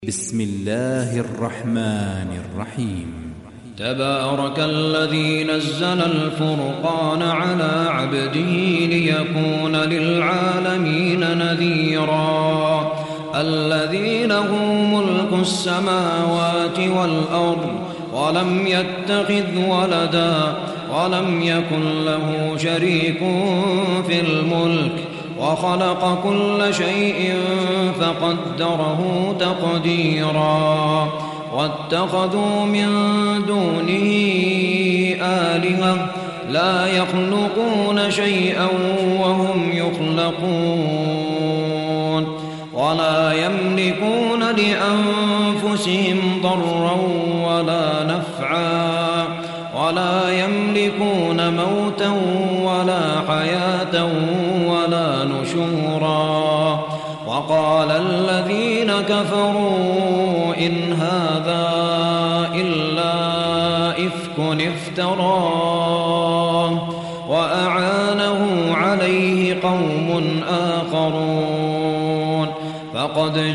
بسم الله الرحمن الرحيم. تبارك الذي نزل الفرقان على عبده ليكون للعالمين نذيرا. الذي له ملك السماوات والأرض ولم يتخذ ولدا ولم يكن له شريك في الملك وخلق كل شيء فقدره تقديرا. واتخذوا من دونه آلهة لا يخلقون شيئا وهم يخلقون ولا يملكون لأنفسهم ضرا ولا نفعا ولا يملكون موتا ولا حياة ولا نشورا. وقال الذين كفروا إن هذا إلا إفك افتراه وأعانه عليه قوم آخرون فقد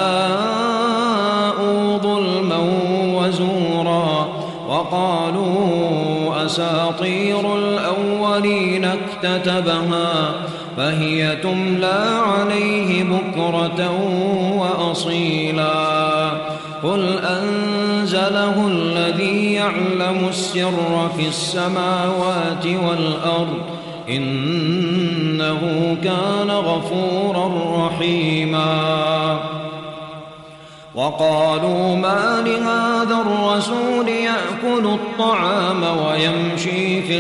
جاءوا ظلما وزورا. وقالوا أساطير الأولين اكتتبها فهي تملى عليه بكرة وأصيلا. قل أنزله الذي يعلم السر في السماوات والأرض إنه كان غفورا رحيما. وقالوا ما لهذا الرسول يأكل الطعام ويمشي في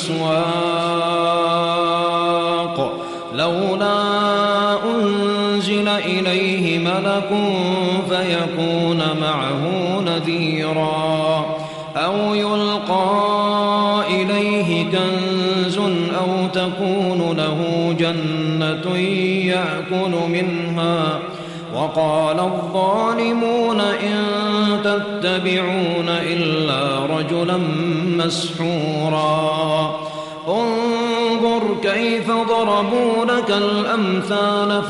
الأسواق لولا أنزل إليه ملك فيكون معه نذيرا أو يلقى إليه كنز أو تكون له جنة يأكل منها. وقال الظالمون إن تتبعون إلا رجلا مسحورا. انظر كيف ضربوا لك الأمثال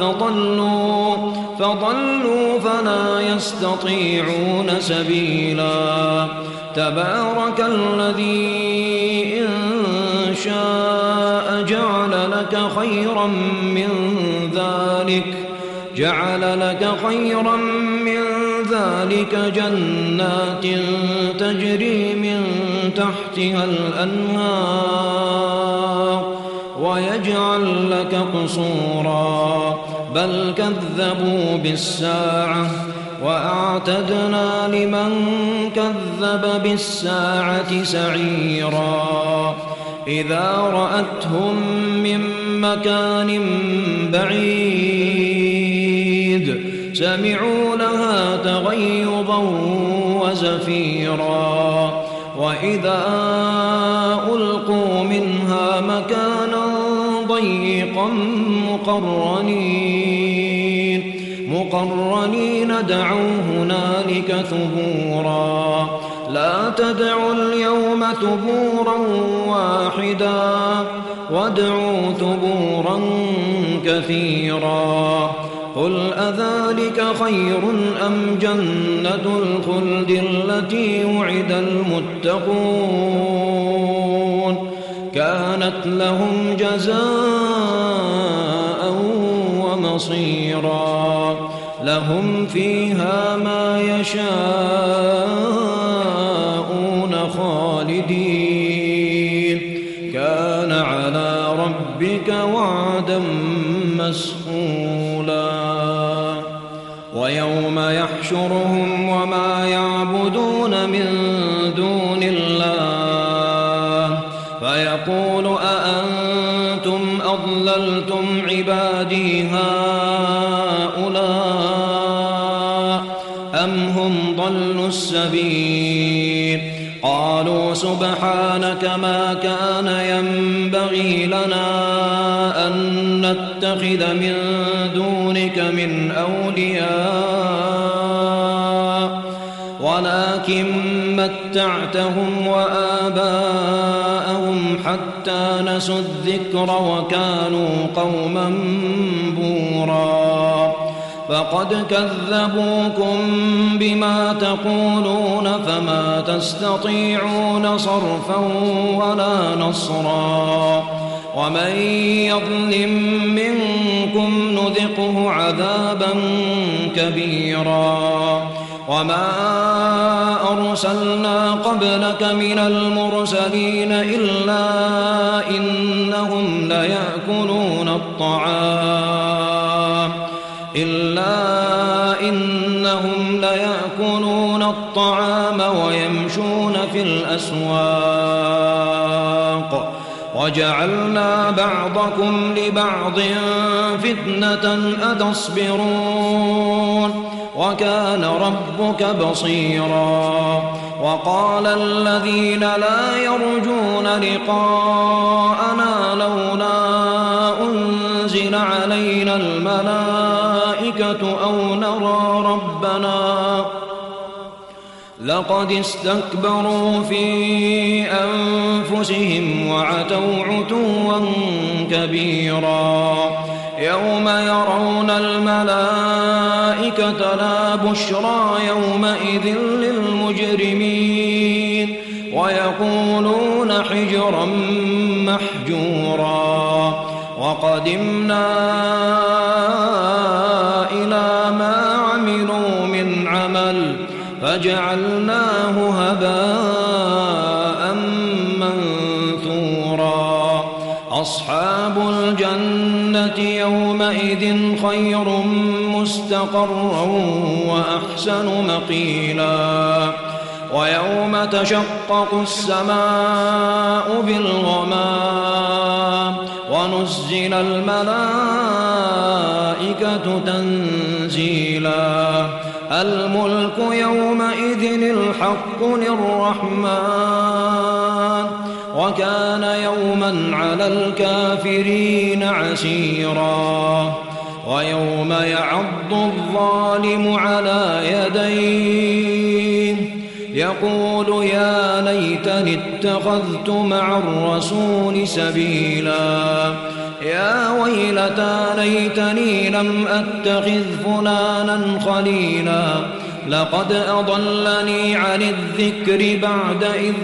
فضلوا فلا يستطيعون سبيلا. تبارك الذي إن شاء جعل لك خيرا من ذلك جنات تجري من تحتها الأنهار ويجعل لك قصورا بل كذبوا بالساعة وأعتدنا لمن كذب بالساعة سعيرا. إذا رأتهم من مكان بعيد سمعوا لها تغيظا وزفيرا. وإذا ألقوا منها مكانا ضيقا مقرنين دعوا هنالك ثبورا. لا تدعوا اليوم ثبورا واحدا وادعوا ثبورا كثيرا. قل أذلك خير أم جنة الخلد التي وعد المتقون كانت لهم جزاء ومصيرا. لهم فيها ما يشاءون خالدين كان على ربك وعدا مسئولا. ويوم يحشرهم وما يعبدون من دون الله فيقول أأنتم أضللتم عبادي هؤلاء أم هم ضلوا السبيل. قالوا سبحانك ما كان ينبغي لنا أن نتخذ من دونك من أولياء ولكن متعتهم وآباءهم حتى نسوا الذكر وكانوا قوما بورا. فقد كذبوكم بما تقولون فما تستطيعون صرفا ولا نصرا ومن يظلم منكم نذقه عذابا كبيرا وما أرسلنا قبلك من المرسلين إلا إنهم ليأكلون الطعام ويمشون في الأسواق وجعلنا بعضكم لبعض فتنة أتصبرون وكان ربك بصيرا وقال الذين لا يرجون لقاءنا لولا أنزل علينا الملائكة أو نرى ربنا لقد استكبروا في أنفسهم وعتوا عتوا كبيرا يوم يرون الملائكة لا بشرى يومئذ للمجرمين ويقولون حجرا محجورا وقدمنا إلى ما عملوا من عمل فجعلناه هباء منثورا أصحاب الجنة يومئذ خير مستقرا وأحسن مقيلا ويوم تشقق السماء بالغمام ونزل الملائكة تنزيلا الملك يومئذ الحق للرحمن وكان يوما على الكافرين عسيرا ويوم يعض الظالم على يديه يقول يا ليتني اتخذت مع الرسول سبيلا يا ويلتى ليتني لم أتخذ فلانا خليلا لقد أضلني عن الذكر بعد إذ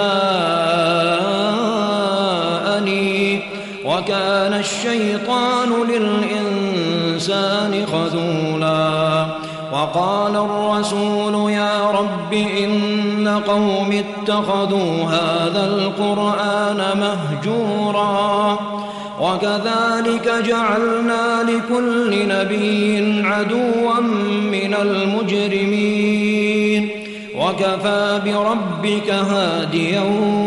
جاءني وكان الشيطان للإنسان خذولا وقال الرسول يا رب إن قوم اتخذوا هذا القرآن مهجورا وكذلك جعلنا لكل نبي عدوا من المجرمين وكفى بربك هاديا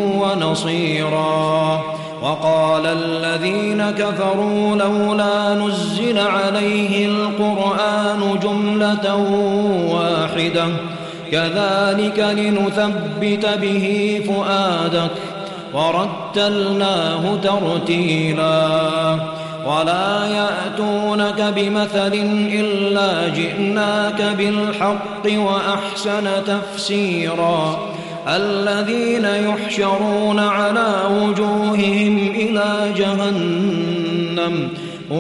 ونصيرا وقال الذين كفروا لولا نزل عليه القرآن جملة واحدة كذلك لنثبت به فؤادك ورتلناه ترتيلا ولا يأتونك بمثل إلا جئناك بالحق وأحسن تفسيرا الذين يحشرون على وجوههم إلى جهنم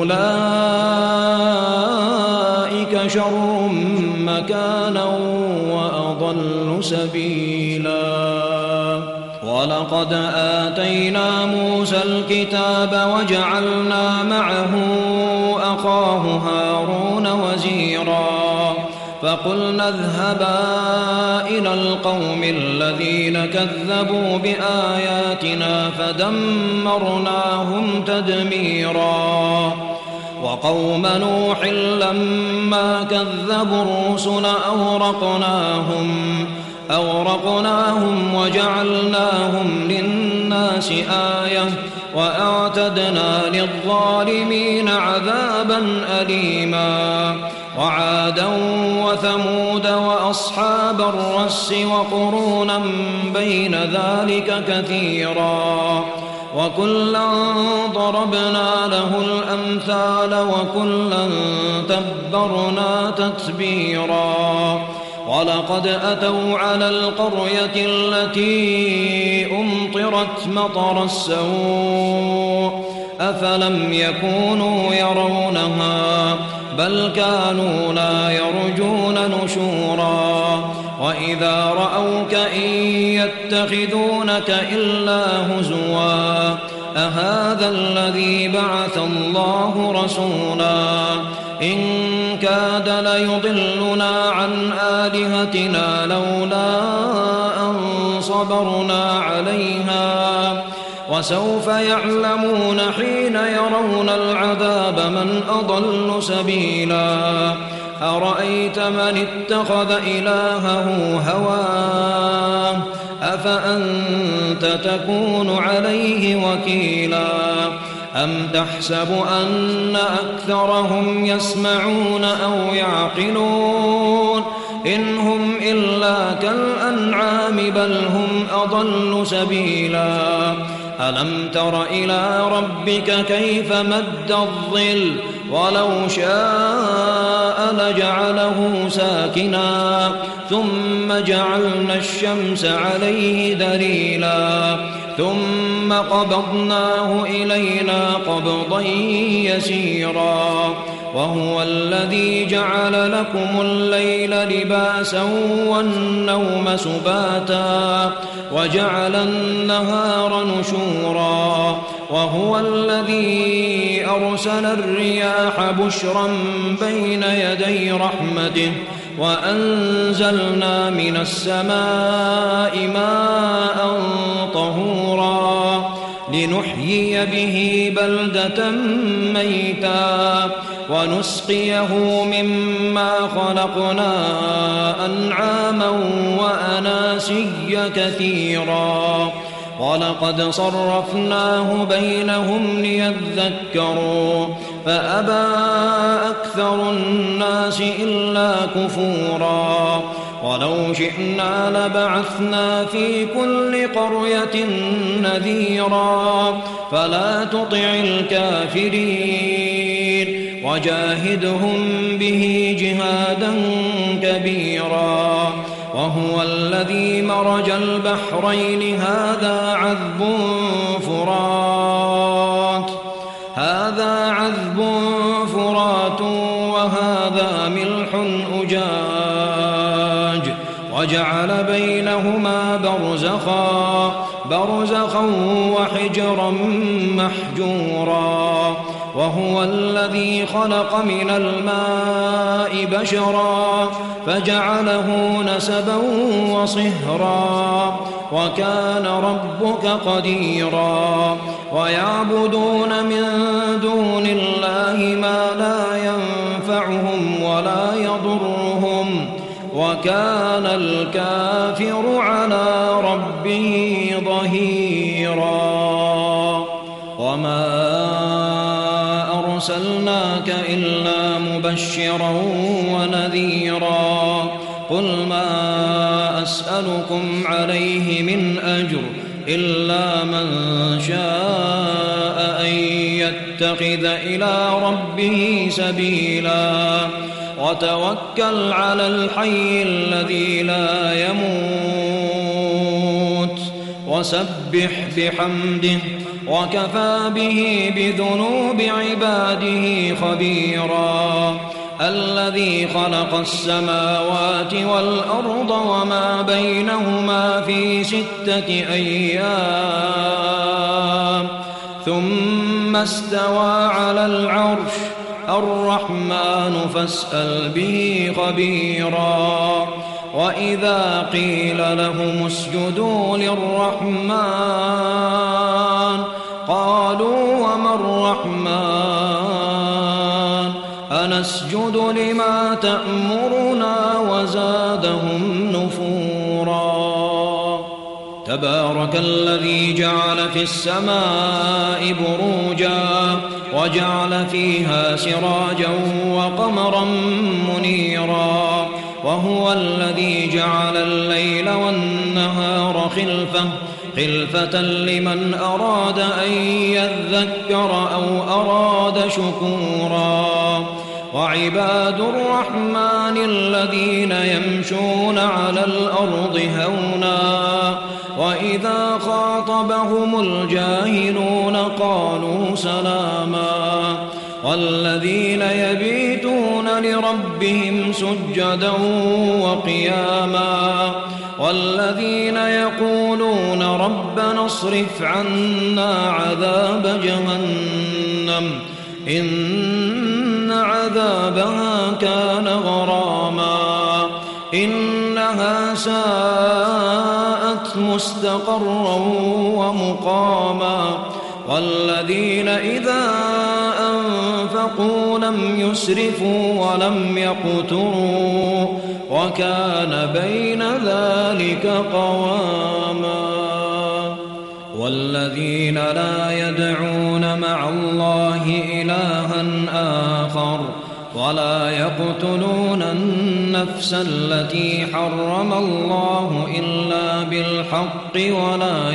أولئك شر مكانا وأضل سبيلا ولقد آتينا موسى الكتاب وجعلنا معه أخاه هارون وزيرا فقلنا اذهبا إلى القوم الذين كذبوا بآياتنا فدمرناهم تدميرا وقوم نوح لما كذبوا الرسل أورقناهم وجعلناهم للناس آية وأعتدنا للظالمين عذابا أليما وعادا وثمود وأصحاب الرس وقرونا بين ذلك كثيرا وكلا ضربنا له الأمثال وكلا تبرنا تتبيرا ولقد أتوا على القرية التي أمطرت مطر السوء أفلم يكونوا يرونها بل كانوا لا يرجون نشورا وإذا رأوك إن يتخذونك إلا هزوا أهذا الذي بعث الله رسولا إن كاد ليضلنا عن آلهتنا لولا أن صبرنا عليها وسوف يعلمون حين يرون العذاب من أضل سبيلا أرأيت من اتخذ إلهه هواه أفأنت تكون عليه وكيلا أم تحسب أن أكثرهم يسمعون أو يعقلون إن هم إلا كالأنعام بل هم أضل سبيلا ألم تر إلى ربك كيف مد الظل ولو شاء لجعله ساكنا ثم جعلنا الشمس عليه دليلا ثم قبضناه إلينا قبضا يسيرا وهو الذي جعل لكم الليل لباسا والنوم سباتا وجعل النهار نشورا وهو الذي أرسل الرياح بشرا بين يدي رحمته وأنزلنا من السماء ماء طهورا لنحيي به بلدة ميتا ونسقيه مما خلقنا أنعاما وأناسيا كثيرا ولقد صرفناه بينهم ليذكروا فأبى أكثر الناس إلا كفورا ولو شئنا لبعثنا في كل قرية نذيرا فلا تطع الكافرين وجاهدهم به جهادا كبيرا وهو الذي مرج البحرين هذا عذب فرات وهذا ملح أجاج وجعل بينهما برزخا وحجرا محجورا وهو الذي خلق من الماء بشرا فجعله نسبا وصهرا وكان ربك قديرا ويعبدون من دون الله ما لا ينفعهم ولا يضرهم وكان الكافر على ربه ظهيرا وما أرسلناك إلا مبشرا ونذيرا قل ما أسألكم عليه من أجر إلا من شاء أن يتخذ إلى ربه سبيلا وتوكل على الحي الذي لا يموت وسبح بحمده وكفى به بذنوب عباده خبيرا الذي خلق السماوات والأرض وما بينهما في 6 أيام ثم استوى على العرش الرحمن فاسأل به خبيرا وإذا قيل لهم اسجدوا للرحمن قالوا وما الرحمن أنسجد لما تأمرنا وزادهم نفورا تبارك الذي جعل في السماء بروجا وجعل فيها سراجا وقمرا منيرا وهو الذي جعل الليل والنهار خلفة لمن أراد أن يذكر أو أراد شكورا وعباد الرحمن الذين يمشون على الأرض هونا وإذا خاطبهم الجاهلون قالوا سلاما والذين يبيتون لربهم سجدا وقياما والذين يقولون ربنا اصرف عنا عذاب جهنم إن عذابها كان غراما إنها ساءت مستقرا ومقاما والذين إذا أنفقوا لم يسرفوا ولم يقتروا وكان بين ذلك قواما والذين لا يدعون مع الله إلها آخر ولا يقتلون النفس التي حرم الله إلا بالحق ولا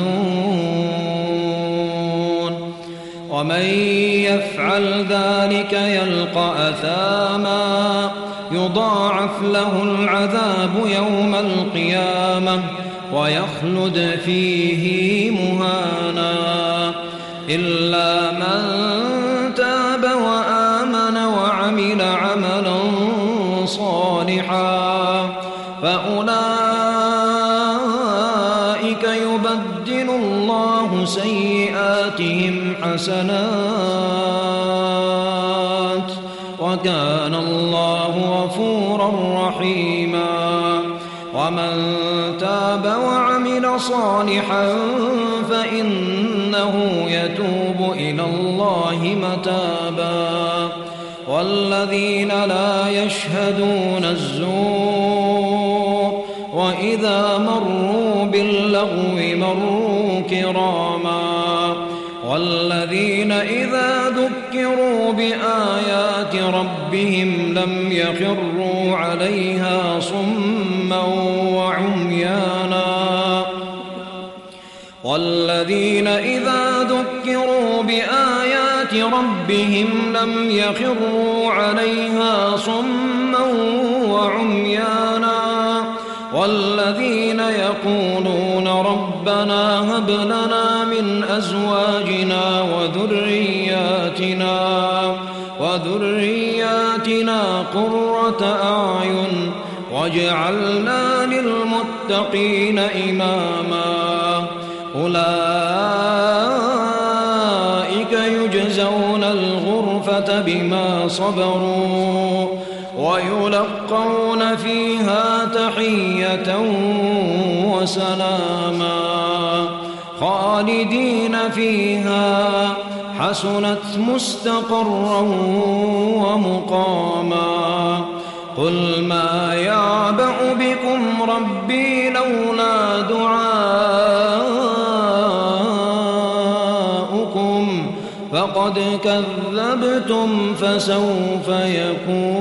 يزنون ومن يفعل ذلك يلقى أثاما يضاعف له العذاب يوم القيامة ويخلد فيه مهانا إلا من تاب وآمن وعمل عملا صالحا فأولئك يبدل الله سيئاتهم حسنات وكان الله غفورا رحيما ومن تاب وعمل صالحا فإنه يتوب إلى الله متابا والذين لا يشهدون الزور وإذا مروا باللغو مروا كراما والذين إذا ذكروا بآيات ربهم لم يخروا عليها صما وعميانا والذين إذا ذكروا بآيات ربهم لم يخروا عليها صما وعميانا والذين يقولون ربنا هب لنا من أزواجنا وذرياتنا قرة أعين واجعلنا للمتقين إماما أولئك يجزون الغرفة بما صبروا ويلقون فيها تحية وسلاما خالدين فيها حسنت مستقرا ومقاما قل ما يعبأ بكم ربي لولا دعاؤكم فقد كذبتم فسوف يكون